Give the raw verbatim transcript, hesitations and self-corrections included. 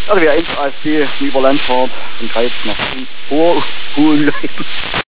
R W eins A S D, Lieberlandfahrt, von Kreis nach Hohenleiben.